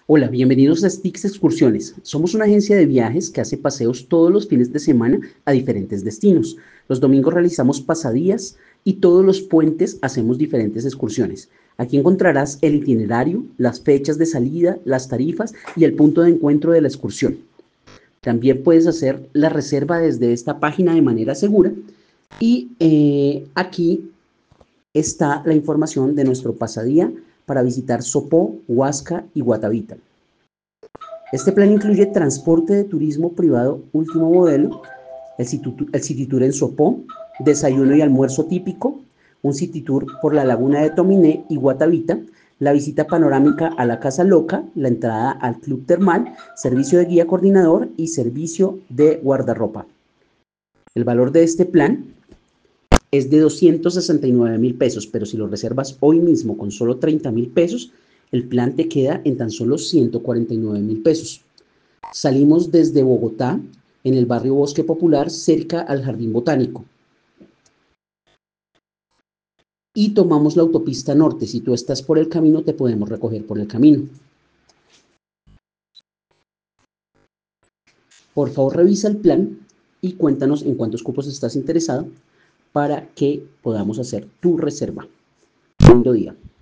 Hola, bienvenidos a Stix Excursiones. Somos una agencia de viajes que hace paseos todos los fines de semana a diferentes destinos. Los domingos realizamos pasadías y todos los puentes hacemos diferentes excursiones. Aquí encontrarás el itinerario, las fechas de salida, las tarifas y el punto de encuentro de la excursión. También puedes hacer la reserva desde esta página de manera segura y aquí está la información de nuestro pasadía para visitar Sopó, Huasca y Guatavita. Este plan incluye transporte de turismo privado último modelo, el City Tour en Sopó, desayuno y almuerzo típico, un City Tour por la laguna de Tominé y Guatavita, la visita panorámica a la Casa Loca, la entrada al Club Termal, servicio de guía coordinador y servicio de guardarropa. El valor de este plan es de 269.000 pesos, pero si lo reservas hoy mismo con solo 30.000 pesos, el plan te queda en tan solo 149.000 pesos. Salimos desde Bogotá, en el barrio Bosque Popular, cerca al Jardín Botánico. Y tomamos la autopista norte. Si tú estás por el camino, te podemos recoger por el camino. Por favor, revisa el plan y cuéntanos en cuántos cupos estás interesado para que podamos hacer tu reserva. Lindo día.